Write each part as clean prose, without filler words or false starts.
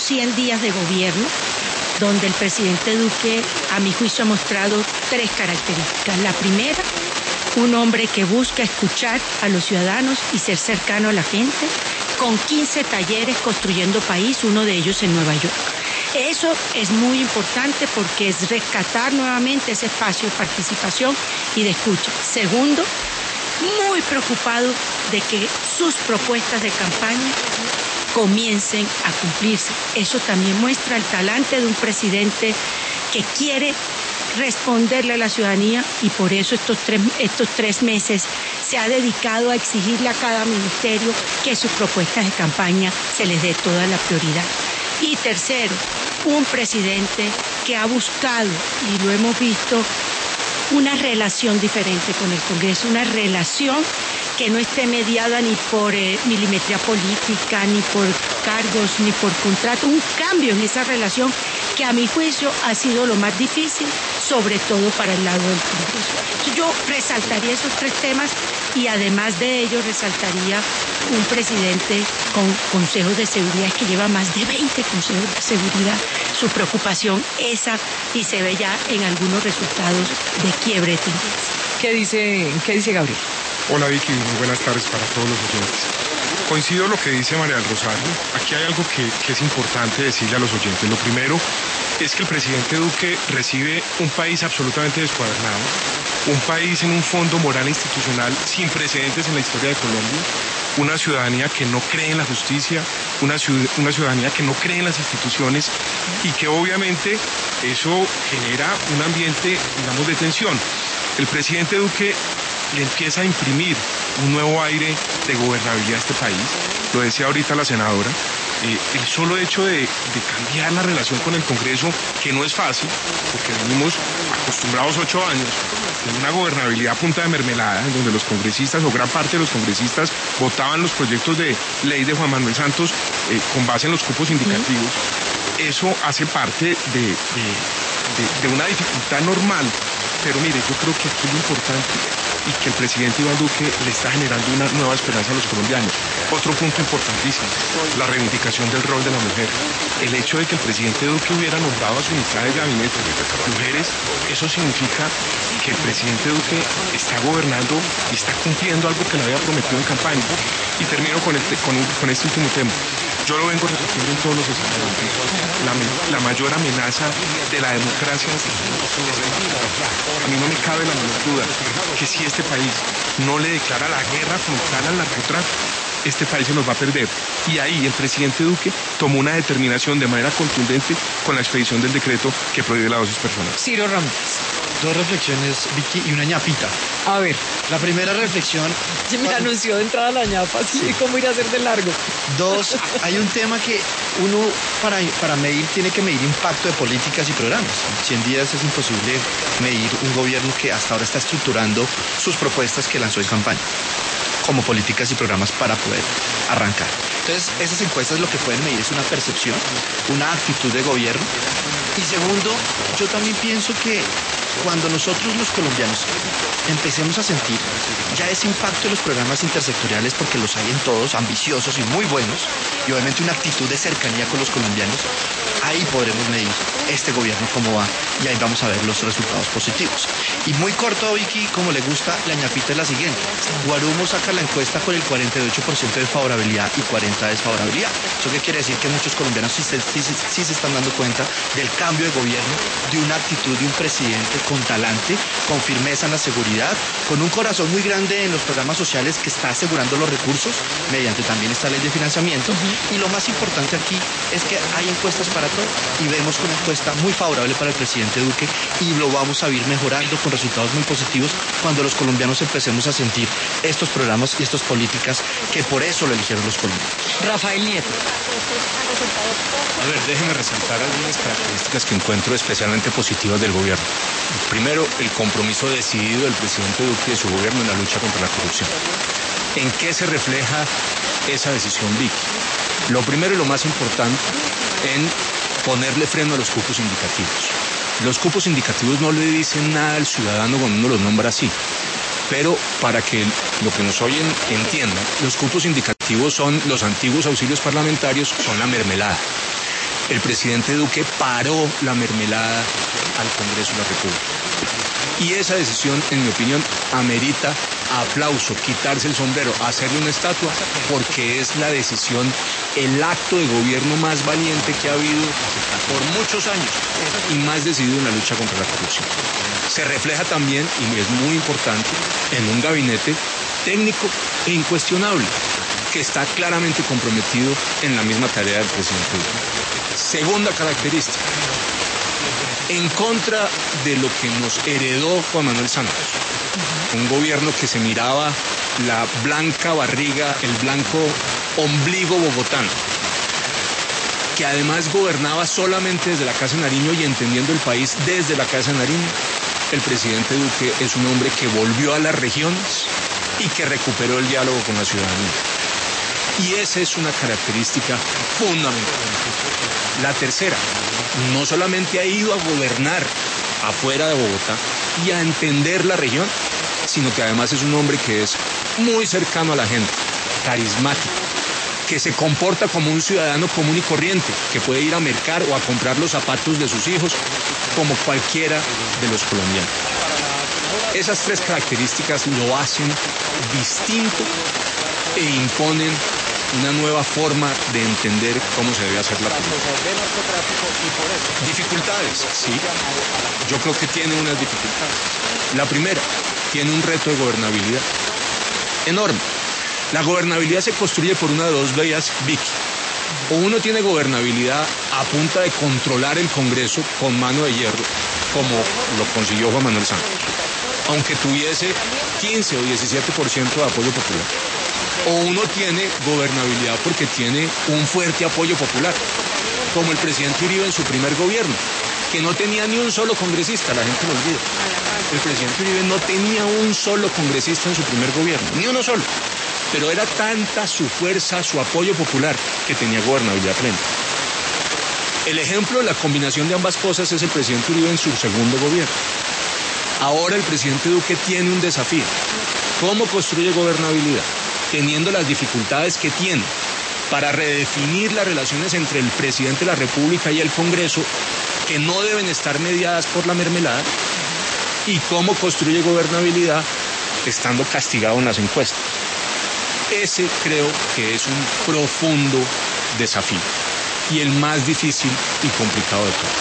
100 días de gobierno, donde el presidente Duque, a mi juicio, ha mostrado 3 características. La primera, un hombre que busca escuchar a los ciudadanos y ser cercano a la gente, con 15 talleres construyendo país, uno de ellos en Nueva York. Eso es muy importante porque es rescatar nuevamente ese espacio de participación y de escucha. Segundo, muy preocupado de que sus propuestas de campaña comiencen a cumplirse. Eso también muestra el talante de un presidente que quiere responderle a la ciudadanía y por eso estos tres meses se ha dedicado a exigirle a cada ministerio que sus propuestas de campaña se les dé toda la prioridad. Y tercero, un presidente que ha buscado, y lo hemos visto, una relación diferente con el Congreso, una relación que no esté mediada ni por milimetría política, ni por cargos, ni por contrato, un cambio en esa relación que a mi juicio ha sido lo más difícil, sobre todo para el lado del Congreso. Entonces, yo resaltaría esos 3 temas y además de ello resaltaría un presidente con consejos de seguridad que lleva más de 20 consejos de seguridad. Su preocupación esa y se ve ya en algunos resultados de quiebre de tendencia. ¿Qué dice Gabriel? Hola Vicky, muy buenas tardes para todos los oyentes. Coincido lo que dice María del Rosario. Aquí hay algo que es importante decirle a los oyentes. Lo primero es que el presidente Duque recibe un país absolutamente descuadernado, un país en un fondo moral e institucional sin precedentes en la historia de Colombia, una ciudadanía que no cree en la justicia, una ciudadanía que no cree en las instituciones y que obviamente eso genera un ambiente, digamos, de tensión. El presidente Duque le empieza a imprimir un nuevo aire de gobernabilidad a este país. Lo decía ahorita la senadora, el solo hecho de cambiar la relación con el Congreso, que no es fácil, porque venimos acostumbrados 8 años de una gobernabilidad a punta de mermelada, en donde los congresistas o gran parte de los congresistas votaban los proyectos de ley de Juan Manuel Santos con base en los cupos indicativos. Eso hace parte de una dificultad normal. Pero mire, yo creo que aquí lo importante y que el presidente Iván Duque le está generando una nueva esperanza a los colombianos. Otro punto importantísimo, la reivindicación del rol de la mujer. El hecho de que el presidente Duque hubiera nombrado a su ministra de gabinete mujeres, eso significa que el presidente Duque está gobernando y está cumpliendo algo que le había prometido en campaña. Y termino con este último tema. Yo lo vengo repitiendo en todos los escenarios. La mayor amenaza de la democracia es a mí no me cabe la menor duda que si este país no le declara la guerra frontal al narcotráfico, este país se nos va a perder. Y ahí el presidente Duque tomó una determinación de manera contundente con la expedición del decreto que prohíbe la dosis personal. Ciro Ramírez. 2 reflexiones, Vicky, y una ñapita. A ver. La primera reflexión... Se me anunció de entrada la ñapa, sí, ¿cómo ir a hacer de largo? 2, hay un tema que uno para medir tiene que medir impacto de políticas y programas. En 100 días es imposible medir un gobierno que hasta ahora está estructurando sus propuestas que lanzó en campaña como políticas y programas para poder arrancar. Entonces, esas encuestas lo que pueden medir es una percepción, una actitud de gobierno. Y segundo, yo también pienso que cuando nosotros los colombianos empecemos a sentir ya ese impacto de los programas intersectoriales, porque los hay en todos, ambiciosos y muy buenos, y obviamente una actitud de cercanía con los colombianos, ahí podremos medir este gobierno cómo va y ahí vamos a ver los resultados positivos. Y muy corto, Vicky, como le gusta, la ñapita es la siguiente. Guarumo saca la encuesta con el 48% de favorabilidad y 40% de desfavorabilidad. ¿Eso qué quiere decir? Que muchos colombianos sí se están dando cuenta del cambio de gobierno, de una actitud de un presidente con talante, con firmeza en la seguridad, con un corazón muy grande en los programas sociales que está asegurando los recursos mediante también esta ley de financiamiento. Y lo más importante aquí es que hay encuestas para todo y vemos una encuesta muy favorable para el presidente Duque y lo vamos a ir mejorando con resultados muy positivos cuando los colombianos empecemos a sentir estos programas y estas políticas que por eso lo eligieron los colombianos. Rafael Nieto. A ver, déjeme resaltar algunas características que encuentro especialmente positivas del gobierno. Primero, el compromiso decidido del presidente Duque y de su gobierno en la lucha contra la corrupción. ¿En qué se refleja esa decisión, Vicky? Lo primero y lo más importante, en ponerle freno a los cupos indicativos. Los cupos indicativos no le dicen nada al ciudadano cuando uno los nombra así. Pero para que lo que nos oyen entiendan, los cupos indicativos son los antiguos auxilios parlamentarios, son la mermelada. el presidente Duque paró la mermelada al Congreso de la República. Y esa decisión, en mi opinión, amerita aplauso, quitarse el sombrero, hacerle una estatua, porque es la decisión, el acto de gobierno más valiente que ha habido por muchos años y más decidido en la lucha contra la corrupción. Se refleja también, y es muy importante, en un gabinete técnico e incuestionable, que está claramente comprometido en la misma tarea del presidente Duque. Segunda característica, en contra de lo que nos heredó Juan Manuel Santos, un gobierno que se miraba la blanca barriga, el blanco ombligo bogotano, que además gobernaba solamente desde la Casa de Nariño y entendiendo el país desde la Casa de Nariño. El presidente Duque es un hombre que volvió a las regiones y que recuperó el diálogo con la ciudadanía. Y esa es una característica fundamental. La tercera, no solamente ha ido a gobernar afuera de Bogotá y a entender la región, sino que además es un hombre que es muy cercano a la gente, carismático, que se comporta como un ciudadano común y corriente, que puede ir a mercar o a comprar los zapatos de sus hijos como cualquiera de los colombianos. Esas tres características lo hacen distinto e imponen una nueva forma de entender cómo se debe hacer la política. Dificultades, sí. Yo creo que tiene unas dificultades. La primera, tiene un reto de gobernabilidad enorme. La gobernabilidad se construye por una de dos vías, Vicky. O uno tiene gobernabilidad a punta de controlar el Congreso con mano de hierro, como lo consiguió Juan Manuel Santos, aunque tuviese 15 o 17% de apoyo popular. O uno tiene gobernabilidad porque tiene un fuerte apoyo popular, como el presidente Uribe en su primer gobierno, que no tenía ni un solo congresista, la gente lo olvida. El presidente Uribe no tenía un solo congresista en su primer gobierno, ni uno solo. Pero era tanta su fuerza, su apoyo popular, que tenía gobernabilidad plena. El ejemplo de la combinación de ambas cosas es el presidente Uribe en su segundo gobierno. Ahora el presidente Duque tiene un desafío. ¿Cómo construye gobernabilidad? Teniendo las dificultades que tiene para redefinir las relaciones entre el presidente de la República y el Congreso, que no deben estar mediadas por la mermelada, y cómo construye gobernabilidad estando castigado en las encuestas. Ese creo que es un profundo desafío y el más difícil y complicado de todos.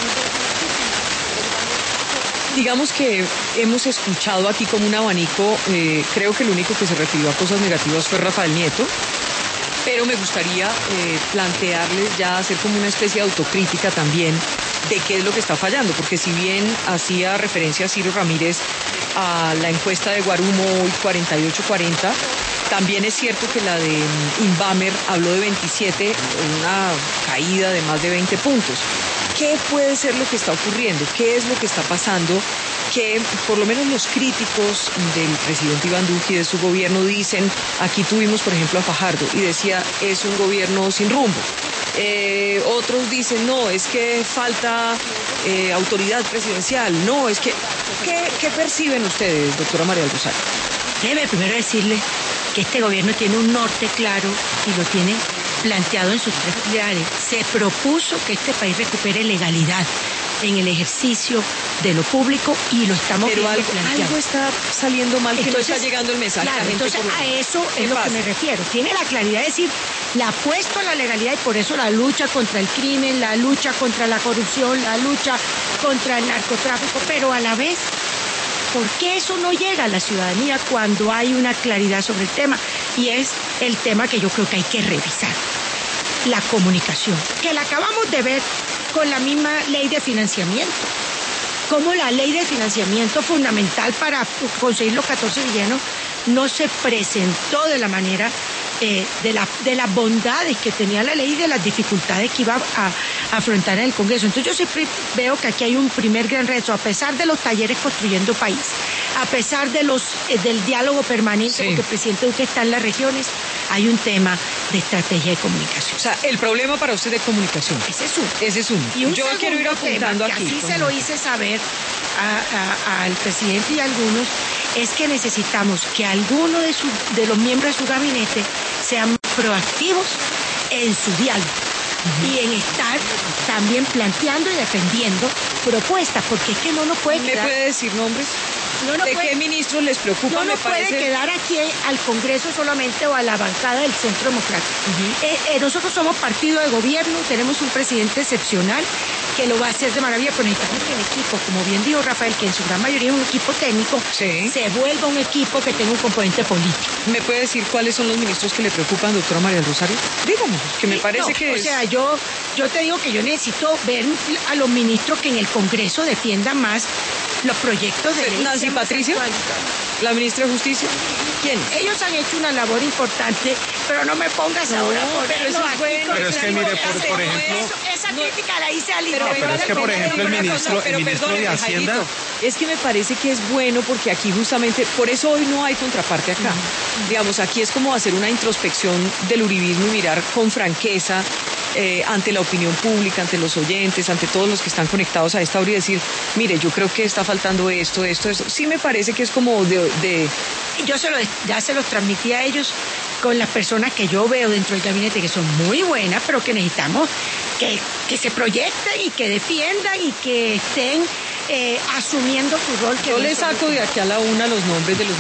Digamos que hemos escuchado aquí como un abanico, creo que el único que se refirió a cosas negativas fue Rafael Nieto, pero me gustaría plantearles ya, hacer como una especie de autocrítica también de qué es lo que está fallando, porque si bien hacía referencia a Ciro Ramírez a la encuesta de Guarumo hoy 48-40, también es cierto que la de Inbamer habló de 27, una caída de más de 20 puntos. ¿Qué puede ser lo que está ocurriendo? ¿Qué es lo que está pasando? Que por lo menos los críticos del presidente Iván Duque y de su gobierno dicen, aquí tuvimos por ejemplo a Fajardo y decía, es un gobierno sin rumbo. Otros dicen, no, es que falta autoridad presidencial. No, es que... ¿Qué perciben ustedes, doctora María del Rosario? Déjeme primero decirle que este gobierno tiene un norte claro y lo tiene planteado en sus tres pilares. Se propuso que este país recupere legalidad en el ejercicio de lo público y lo estamos pero viendo planteado. Algo está saliendo mal, que no está llegando el mensaje. Claro, entonces a eso es lo que me refiero. Tiene la claridad de decir, la apuesto a la legalidad y por eso la lucha contra el crimen, la lucha contra la corrupción, la lucha contra el narcotráfico, pero a la vez, ¿por qué eso no llega a la ciudadanía cuando hay una claridad sobre el tema? Y es el tema que yo creo que hay que revisar. La comunicación, que la acabamos de ver con la misma ley de financiamiento. Como la ley de financiamiento fundamental para conseguir los 14 billones no se presentó de la manera de las bondades que tenía la ley y de las dificultades que iba a afrontar en el Congreso. Entonces yo siempre veo que aquí hay un primer gran reto, a pesar de los talleres Construyendo País, a pesar de del diálogo permanente, porque el presidente Duque está en las regiones, hay un tema de estrategia de comunicación. O sea, el problema para usted de comunicación. Ese es uno. Y yo quiero ir apuntando tema, aquí. Así se lo hice saber al presidente y a algunos, es que necesitamos que alguno de los miembros de su gabinete sean proactivos en su diálogo y en estar también planteando y defendiendo propuestas, porque es que no nos puede ¿Me quedar... puede decir nombres? No nos ¿De puede- qué ministros les preocupa? No Me nos puede parece. quedar aquí al Congreso solamente o a la bancada del Centro Democrático. Nosotros somos partido de gobierno, tenemos un presidente excepcional que lo va a hacer de maravilla, pero necesitamos que el equipo, como bien dijo Rafael, que en su gran mayoría es un equipo técnico, Sí. se vuelva un equipo que tenga un componente político. ¿Me puede decir cuáles son los ministros que le preocupan, doctora María del Rosario? Dígame, que me Sí, parece no, que o es... sea, yo te digo que yo necesito ver a los ministros que en el Congreso defiendan más los proyectos de ley. Nancy más Patricia, actualizados. la ministra de Justicia. ¿Quién? Ellos han hecho una labor importante, pero no me pongas ahora a pero eso ponerlo es aquí bueno. con Pero es que el mire, tipo de por hacer. ejemplo- Esa crítica la hice al Pero inicio. es que, por ejemplo, el ministro de Hacienda- Es que me parece que es bueno porque aquí justamente, por eso hoy no hay contraparte acá. Digamos, aquí es como hacer una introspección del uribismo y mirar con franqueza ante la opinión pública, ante los oyentes, ante todos los que están conectados a esta hora y decir, mire, yo creo que está faltando esto. Sí me parece que es como de Ya se los transmití a ellos con las personas que yo veo dentro del gabinete, que son muy buenas, pero que necesitamos que se proyecten y que defiendan y que estén asumiendo su rol. Que yo no le es solo- saco de aquí a la una los nombres de los